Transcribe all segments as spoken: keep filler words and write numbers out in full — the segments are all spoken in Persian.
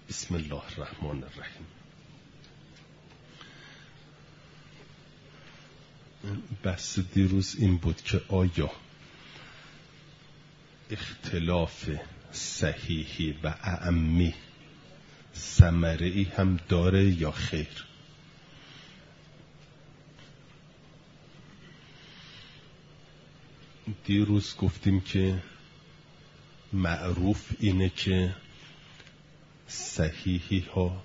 بسم الله الرحمن الرحیم. بحث دیروز این بود که آیا اختلاف صحیحی و اعمی ثمره‌ای هم داره یا خیر؟ دیروز گفتیم که معروف اینه که صحیحی ها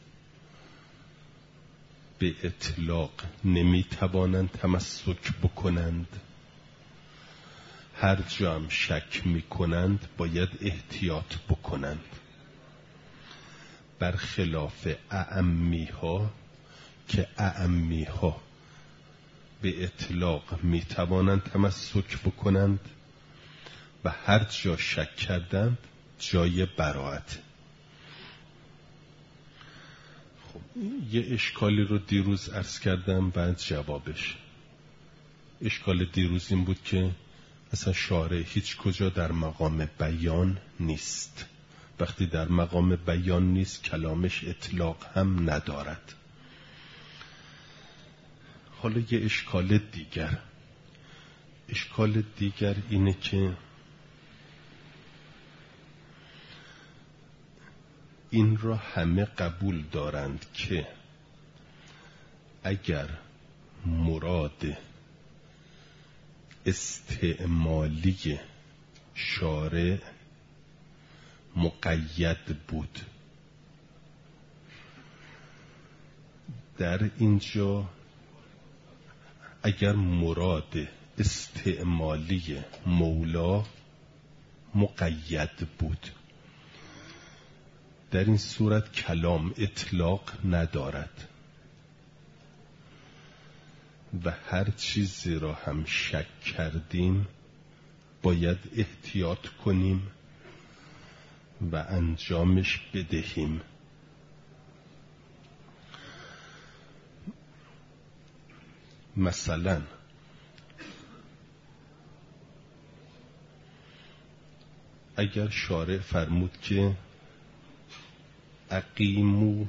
به اطلاق نمیتوانند تمسک بکنند، هر جا هم شک میکنند باید احتیاط بکنند، برخلاف اعمی ها که اعمی ها به اطلاق میتوانند تمسک بکنند و هر جا شک کردند جای براءت. خب یه اشکالی رو دیروز عرض کردم بعد جوابش. اشکال دیروز این بود که اصلا شارع هیچ کجا در مقام بیان نیست. وقتی در مقام بیان نیست کلامش اطلاق هم ندارد. حالا یه اشکال دیگر اشکال دیگر اینه که این را همه قبول دارند که اگر مراد استعمالی شارع مقید بود، در اینجا اگر مراد استعمالی مولا مقید بود، در این صورت کلام اطلاق ندارد و هر چیزی را هم شک کردیم باید احتیاط کنیم و انجامش بدهیم. مثلا اگر شارع فرمود که اقیموا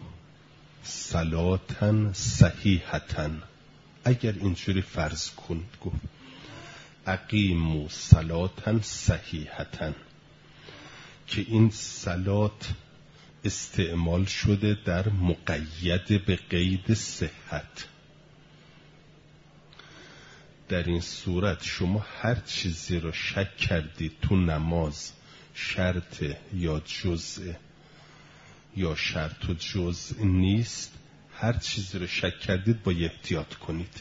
صلاة صحیحة، اگر اینجوری فرض کند گفت اقیموا صلاة صحیحة که این صلات استعمال شده در مقید به قید صحت، در این صورت شما هر چیزی رو شک کردید تو نماز شرط یا جزء یا شرط و جزء نیست، هر چیزی رو شک کردید باید احتیاط کنید.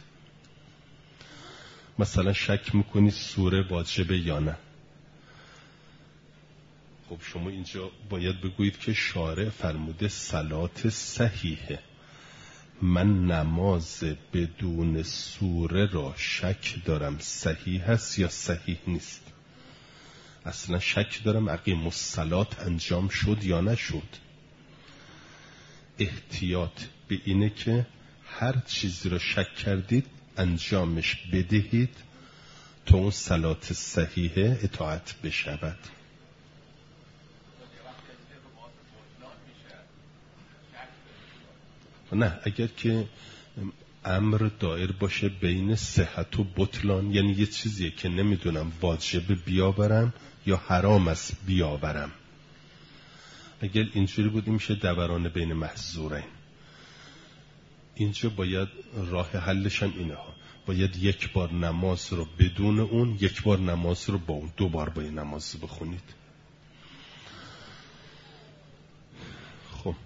مثلا شک میکنید سوره واجبه یا نه، خب شما اینجا باید بگویید که شارع فرموده صلات صحیحه، من نماز بدون سوره را شک دارم صحیح هست یا صحیح نیست. اصلا شک دارم اقیم الصلات انجام شد یا نشد. احتیاط به اینه که هر چیزی را شک کردید انجامش بدهید تا اون صلات صحیحه اطاعت بشود. نه، اگر که امر دایر باشه بین صحت و بطلان، یعنی یه چیزیه که نمیدونم واجب بیاورم یا حرام است بیاورم، اگر اینجوری بود میشه دوران بین محظورین. اینجا باید راه حلشن اینه ها، باید یک بار نماز رو بدون اون، یک بار نماز رو با اون، دو بار باید نماز بخونید. خب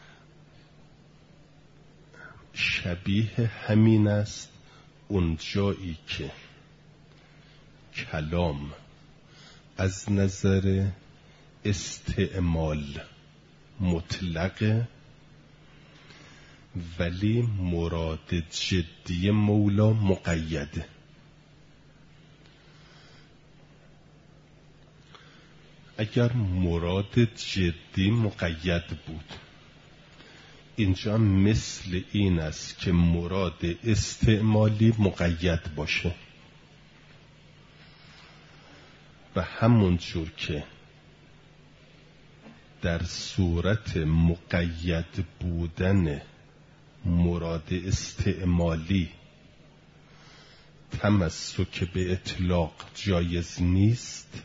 شبیه همین است اون جایی که کلام از نظر استعمال مطلقه ولی مراد جدی مولا مقیده. اگر مراد جدی مقید بود، اینجا مثل این است که مراد استعمالی مقید باشه و همون جور که در صورت مقید بودن مراد استعمالی تمسک به اطلاق جایز نیست،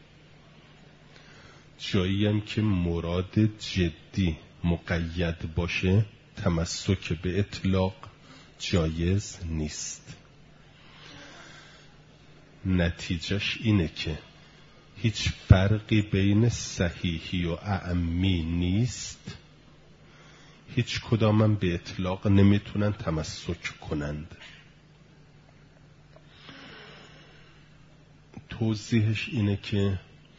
جایی هم که مراد جدی مقید باشه تمسک به اطلاق جایز نیست. نتیجهش اینه که هیچ فرقی بین صحیحی و اعمی نیست، هیچ کدامم به اطلاق نمیتونن تمسک کنند. توضیحش اینه که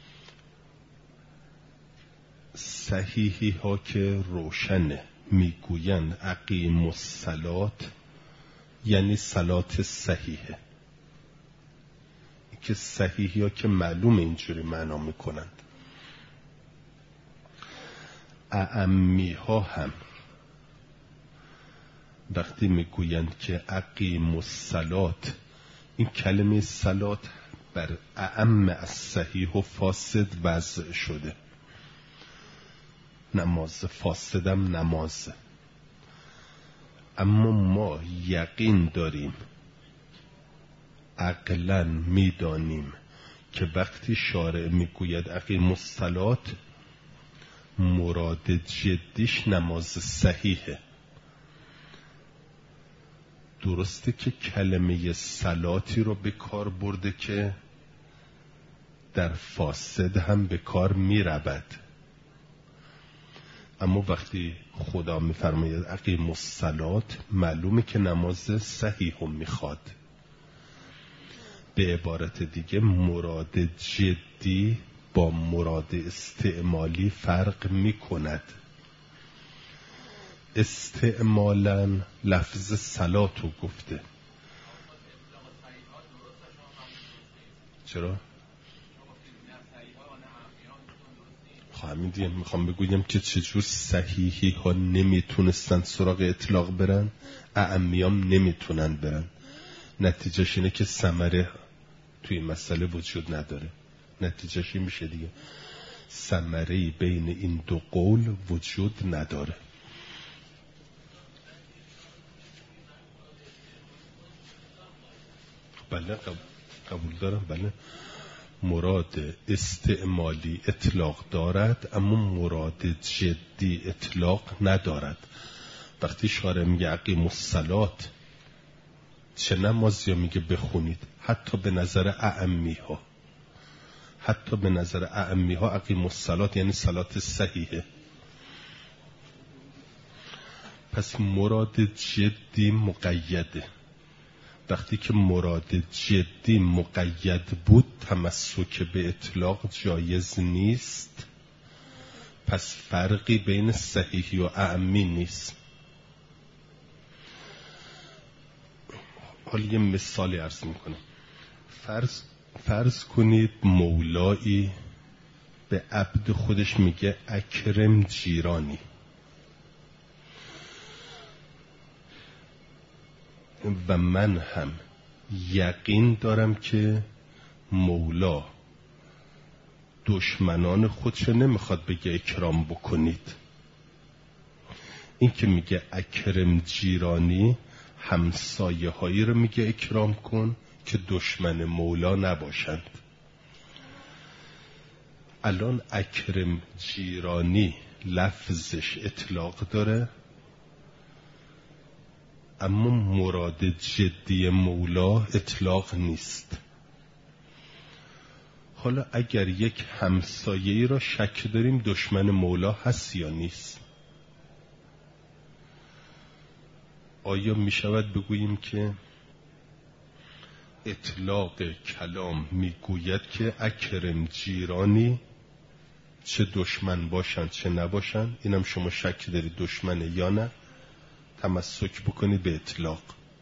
صحیحی ها که روشنه میگوین اقیم الصلات یعنی صلات صحیحه، که صحیحی ها که معلوم اینجوری معنا میکنند. اعمی ها هم وقتی میگویند که اقیم الصلات، این کلمه صلات بر اعم از صحیح و فاسد وضع شده. نماز فاسدم نمازه، اما ما یقین داریم، عقلاً میدانیم که وقتی شارع میگوید اقیم الصلات مراد جدیش نماز صحیحه. درسته که کلمه صلاتی رو به کار برده که در فاسد هم به کار میرود، اما وقتی خدا میفرماید اقیم الصلات معلومه که نماز صحیح هم میخواد. به عبارت دیگه مراد جدی با مراد استعمالی فرق میکند. استعمالاً لفظ صلاتو گفته. چرا؟ همین دیگه میخوام بگویم که چجور صحیحی ها نمیتونستن سراغ اطلاق برن، اعمیام نمیتونن برن. نتیجهش اینه که ثمره توی مسئله وجود نداره. نتیجهش این میشه دیگه، ثمره‌ای بین این دو قول وجود نداره. بله قبول دارم، بله مراد استعمالی اطلاق دارد اما مراد جدی اطلاق ندارد. وقتی شارع میگه اقیم الصلات، چه نمازی میگه بخونید؟ حتی به نظر اعمی ها، حتی به نظر اعمی ها اقیم الصلات یعنی صلات صحیحه. پس مراد جدی مقیده. وقتی که مراد جدی مقید بود تمسک به اطلاق جایز نیست، پس فرقی بین صحیحی و اعمی نیست. حالا یه مثالی عرض میکنم. فرض, فرض کنید مولایی به عبد خودش میگه اکرم جیرانی، و من هم یقین دارم که مولا دشمنان خودشو نمیخواد بگه اکرام بکنید. این که میگه اکرم جیرانی همسایه هایی رو میگه اکرام کن که دشمن مولا نباشند. الان اکرم جیرانی لفظش اطلاق داره اما مراد جدی مولا اطلاق نیست. حالا اگر یک همسایه‌ای را شک داریم دشمن مولا هست یا نیست، آیا می شود بگوییم که اطلاق کلام می گوید که اکرم جیرانی چه دشمن باشند چه نباشند، اینم شما شک دارید دشمنه یا نه، تمسک بکنید به اطلاق.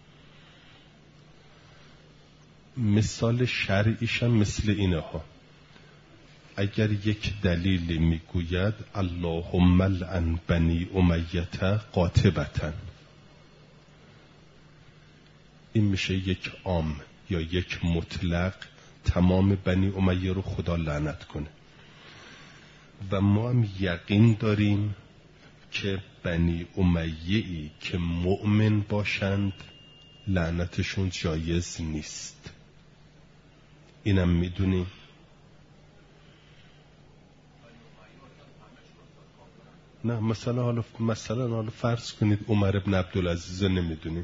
مثال شرعیش هم مثل اینها. اگر یک دلیلی میگوید اللهم لعن بنی امیه قاطبة، این میشه یک عام یا یک مطلق، تمام بنی امیه رو خدا لعنت کنه. و ما هم یقین داریم که بنی امیه‌ای که مؤمن باشند لعنتشون جایز نیست. اینم میدونیم. نه مثلا حالا مثلا حالا فرض کنید عمر ابن عبدالعزیز نمیدونیم.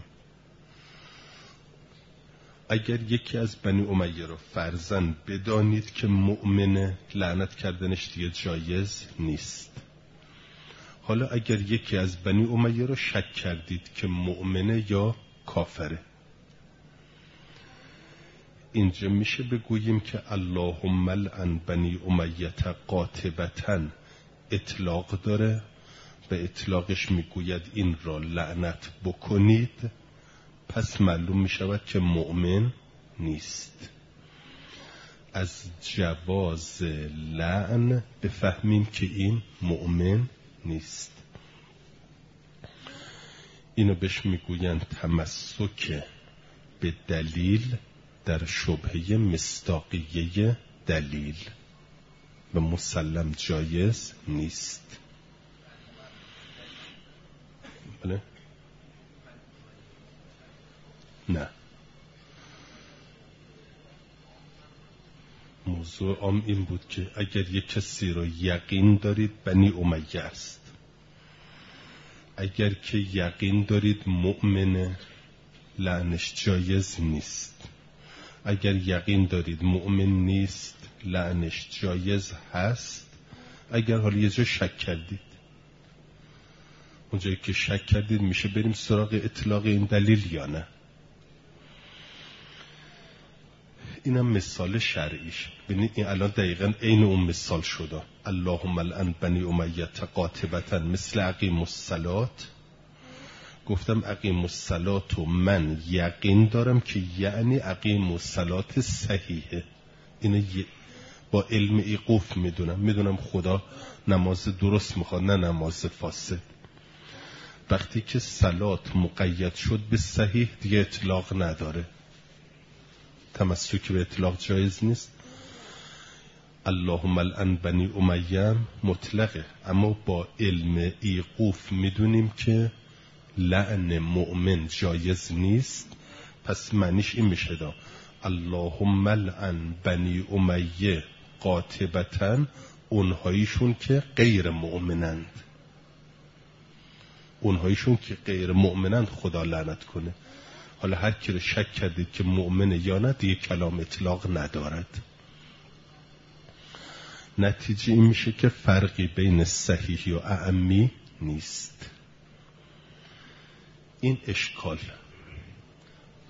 اگر یکی از بنی امیه رو فرضاً بدانید که مؤمنه، لعنت کردنش دیگه جایز نیست. حالا اگر یکی از بنی امیه رو شک کردید که مؤمنه یا کافره، اینجا میشه بگوییم که اللهم لعن بنی امیه قاطبتاً اطلاق داره، به اطلاقش میگوید این را لعنت بکنید، پس معلوم میشود که مؤمن نیست. از جواز لعن بفهمیم که این مؤمن نیست. اینو بهش میگویند تمسک به دلیل در شبهه مصداقیه دلیل و مسلم جایز نیست. بله؟ نه، موضوع عام این بود که اگر یک کسی رو یقین دارید بنی امیه است، اگر که یقین دارید مؤمنه، لعنش جایز نیست. اگر یقین دارید مؤمن نیست، لعنش جایز هست. اگر حالا یه جا شک کردید، اونجایی که شک کردید میشه بریم سراغ اطلاق این دلیل یا نه. اینم مثال شرعیش. ببینید این الان دقیقاً عین اون مثال شده. اللهم لعن بنی امیه قاطبتاً مثل اقیموا الصلاة. گفتم اقیموا الصلاة و من یقین دارم که یعنی اقیموا الصلاة صحیحه. اینو با علم ایقوف میدونم. میدونم خدا نماز درست میخواد، نه نماز فاسد. وقتی که صلات مقید شد به صحیح دیگه اطلاق نداره، تمسک به اطلاق جایز نیست. اللهم لعن بنی امیه مطلقه، اما با علم ایقوف میدونیم که لعن مؤمن جایز نیست. پس معنیش این میشه دا اللهم لعن بنی امیه قاطبتاً، اونهاییشون که غیر مؤمنند، اونهاییشون که غیر مؤمنند خدا لعنت کنه. حالا هر کی رو شک کردید که مؤمنه یا نه دیگه کلام اطلاق ندارد. نتیجه این میشه که فرقی بین صحیحی و اعمی نیست. این اشکال و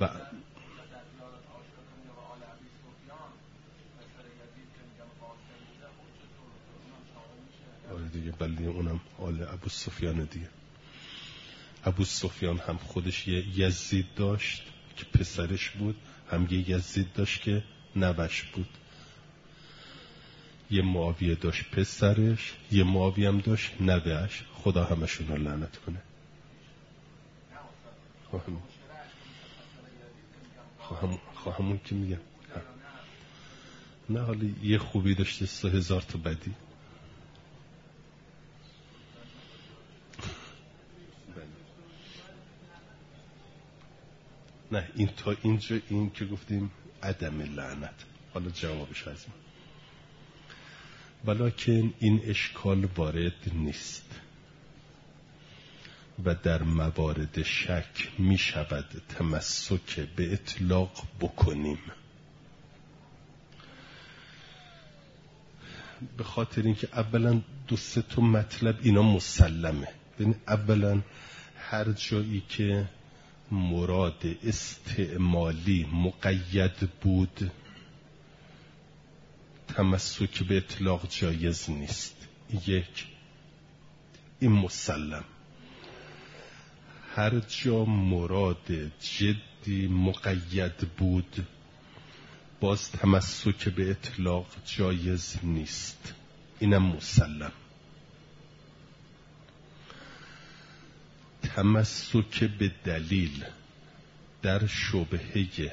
آره دیگه، بلی اونم آل ابو سفیان دیگه. ابو سفیان هم خودش یه یزید داشت که پسرش بود، هم یه یزید داشت که نوش بود. یه معاویه داشت پسرش، یه معاویه هم داشت نوش. خدا همشون رو لعنت کنه. خواهم خواهم خواهمون که میگم نه، حالا یه خوبی داشته سه هزار تا بدی. نه این تا اینجا این که گفتیم عدم لعنت. حالا جوابش هستیم. ولیکن این اشکال وارد نیست و در موارد شک می شود تمسک به اطلاق بکنیم، به خاطر اینکه اولا دو سه تا مطلب اینا مسلمه. ببین اولا هر جایی که مراد استعمالی مقید بود تمسک به اطلاق جایز نیست. یک، این مسلم. هر جا مراد جدی مقید بود باز تمسک به اطلاق جایز نیست. اینم مسلم. تمسک به دلیل در شبهه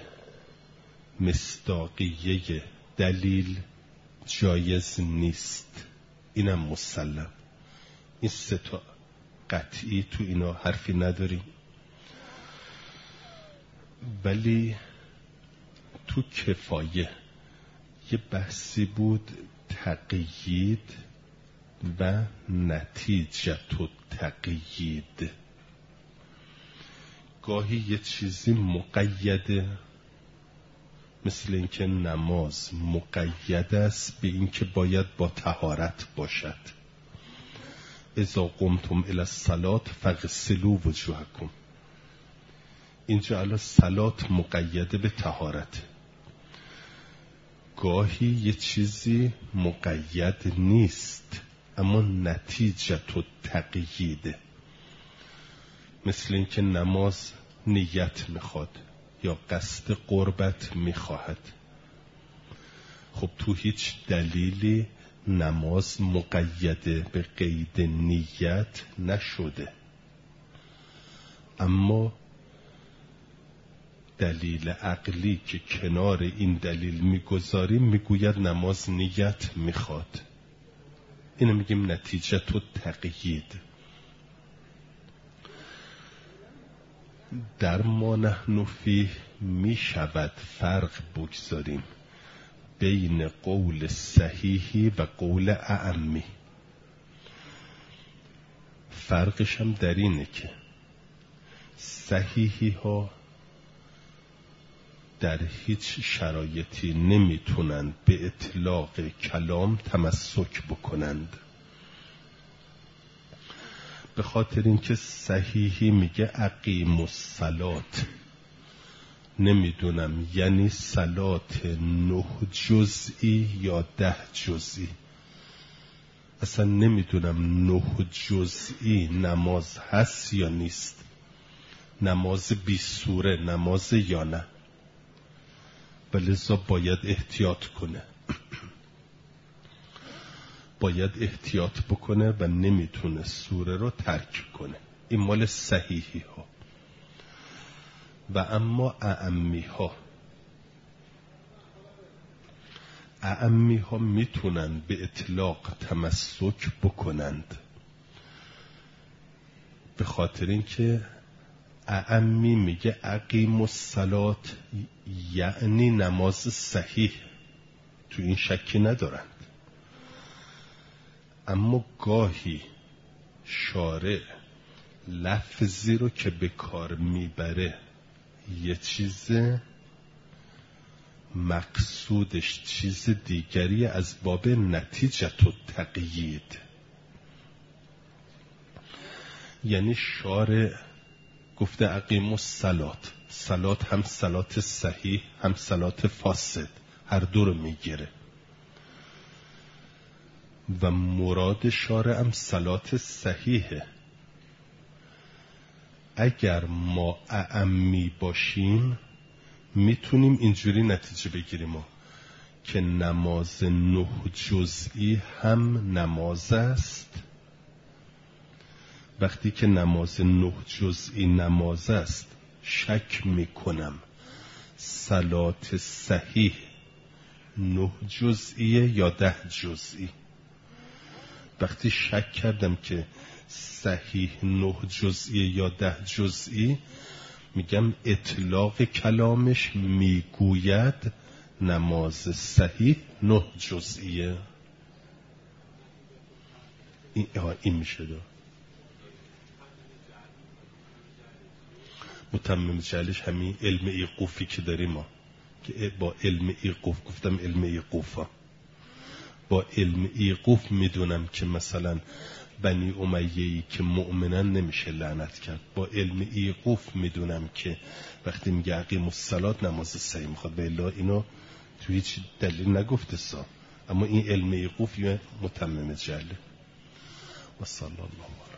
مصداقیه دلیل جایز نیست. اینم مسلم. این سه تا قطعی تو اینا حرفی نداریم. ولی تو کفایه یه بحثی بود، تقیید و نتیجت و تقیید. گاهی یه چیزی مقیده، مثل اینکه نماز مقید است به اینکه باید با طهارت باشد. اذا قمتم الی الصلاة فاغسلوا وجوهکم. اینجا الان صلات مقیده به طهارت. گاهی یه چیزی مقید نیست اما نتیجت و تقییده، مثل اینکه نماز نیت میخواد یا قصد قربت میخواهد. خب تو هیچ دلیلی نماز مقیده به قید نیت نشده، اما دلیل عقلی که کنار این دلیل میگذاریم میگوید نماز نیت میخواد. اینو میگیم نتیجت و تقیید. در ما نحن فیه میشود فرق بگذاریم بین قول صحیحی و قول اعمی. فرقش هم در اینه که صحیحی ها در هیچ شرایطی نمیتونند به اطلاق کلام تمسک بکنند، به خاطر اینکه صحیحی میگه اقیم الصلات، نمیدونم یعنی صلات نه جزئی یا ده جزئی. اصلا نمیدونم نه جزئی نماز هست یا نیست، نماز بی سوره نماز یا نه، ولذا باید احتیاط کنه باید احتیاط بکنه و نمیتونه سوره رو ترک کنه. این مال صحیحی ها. و اما اعمی ها اعمی ها میتونن به اطلاق تمسک بکنند، به خاطر اینکه اعمی میگه اقیم الصلات یعنی نماز صحیح، تو این شکی ندارند. اما گاهی شارع لفظی رو که به کار میبره یه چیز مقصودش چیز دیگری از باب نتیجت و تقیید. یعنی شارع گفته اقیم الصلات، صلات هم صلات صحیح هم صلات فاسد، هر دو رو میگیره و مراد شارع هم صلات صحیحه. اگر ما اعمی باشیم میتونیم اینجوری نتیجه بگیریم ما که نماز نه جزئی هم نماز است. وقتی که نماز نه جزئی نماز است شک میکنم صلات صحیح نه جزئیه یا ده جزئی. وقتی شک کردم که صحیح نه جزئی یا ده جزئی، میگم اطلاق کلامش میگوید نماز صحیح نه جزئیه. این, این میشه دو متمم جلش همین علم ایقوفی که داریم ما، که با علم ایقوف، گفتم علم ایقوفا، با علم ایقوف میدونم که مثلا بنی امیه‌ای که مؤمنن نمیشه لعنت کرد. با علم ایقوف میدونم که وقتی میگه اقیم الصلات نماز صحیح میخواد، به الا اینو تو هیچ دلیل نگفته سا، اما این علم ایقوف یه متمم جله. و صلی الله